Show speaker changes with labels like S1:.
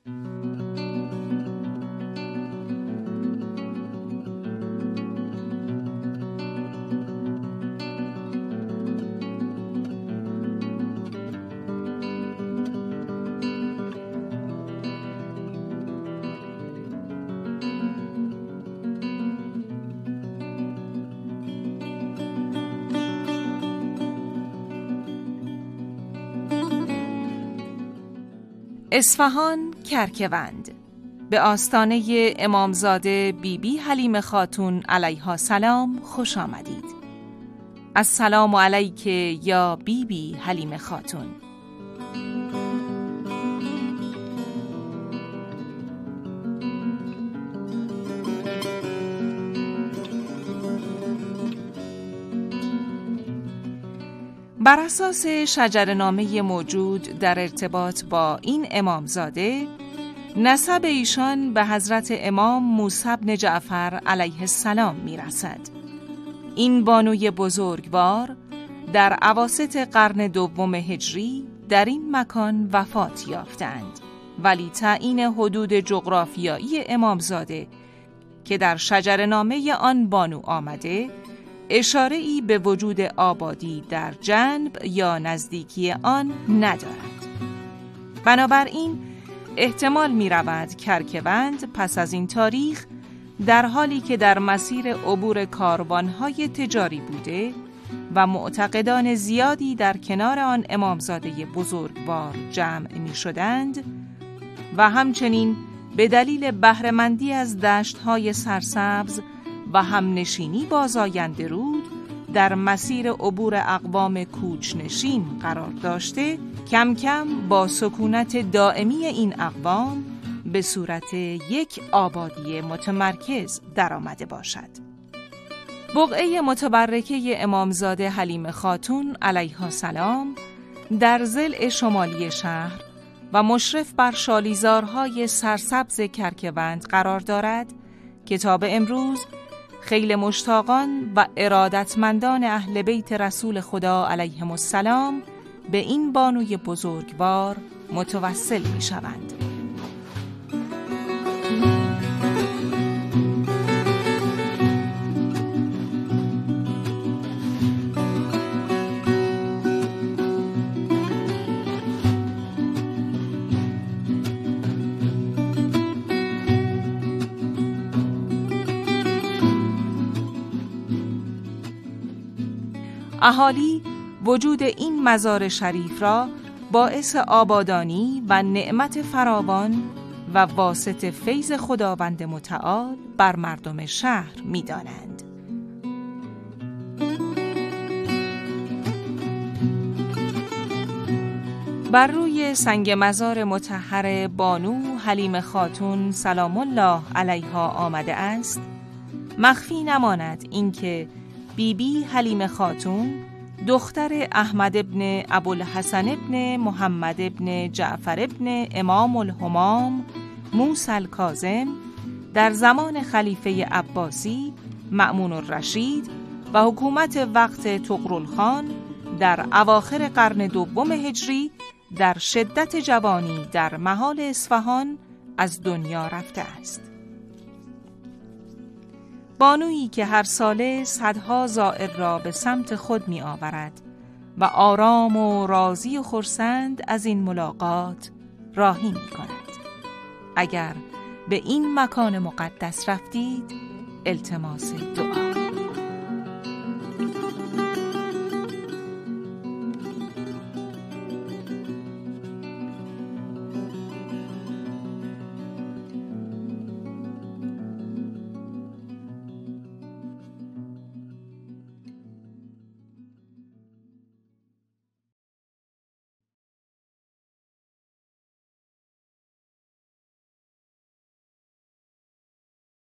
S1: اصفهان کرکوند. به آستانه امامزاده بیبی حلیمه خاتون علیها السلام خوش آمدید. السلام علیک یا بیبی حلیمه خاتون. بر اساس شجره‌نامه موجود در ارتباط با این امامزاده، نسب ایشان به حضرت امام موسی بن جعفر علیه السلام میرسد. این بانوی بزرگوار در اواسط قرن دوم هجری در این مکان وفات یافتند، ولی تعیین حدود جغرافیایی امامزاده که در شجره‌نامه آن بانو آمده، اشاره‌ای به وجود آبادی در جنب یا نزدیکی آن ندارد. بنابراین احتمال می‌رود کرکوند پس از این تاریخ در حالی که در مسیر عبور کاروان‌های تجاری بوده و معتقدان زیادی در کنار آن امامزاده بزرگوار جمع می‌شدند و همچنین به دلیل بهره‌مندی از دشت‌های سرسبز و همنشینی با زاینده رود در مسیر عبور اقوام کوچنشین قرار داشته، کم کم با سکونت دائمی این اقوام به صورت یک آبادی متمرکز در آمده باشد. بقعه متبرکه امامزاده حلیمه خاتون علیها السلام در ضلع شمالی شهر و مشرف بر شالیزارهای سرسبز کرکوند قرار دارد که تا به امروز خیلی مشتاقان و ارادتمندان اهل بیت رسول خدا علیهم السلام به این بانوی بزرگوار متوسل می شوند. اهالی وجود این مزار شریف را باعث آبادانی و نعمت فراوان و واسط فیض خداوند متعال بر مردم شهر می دانند. بر روی سنگ مزار مطهر بانو حلیمه خاتون سلام الله علیها آمده است: مخفی نماند اینکه بیبی حلیمه خاتون دختر احمد ابن ابوالحسن ابن محمد ابن جعفر ابن امام الهمام موسی الکاظم در زمان خلیفه عباسی مأمون الرشید و حکومت وقت طغرلخان در اواخر قرن دوم هجری در شدت جوانی در محال اصفهان از دنیا رفته است. بانویی که هر ساله صدها زائر را به سمت خود می آورد و آرام و راضی و خرسند از این ملاقات راهی می کند. اگر به این مکان مقدس رفتید، التماس دعا.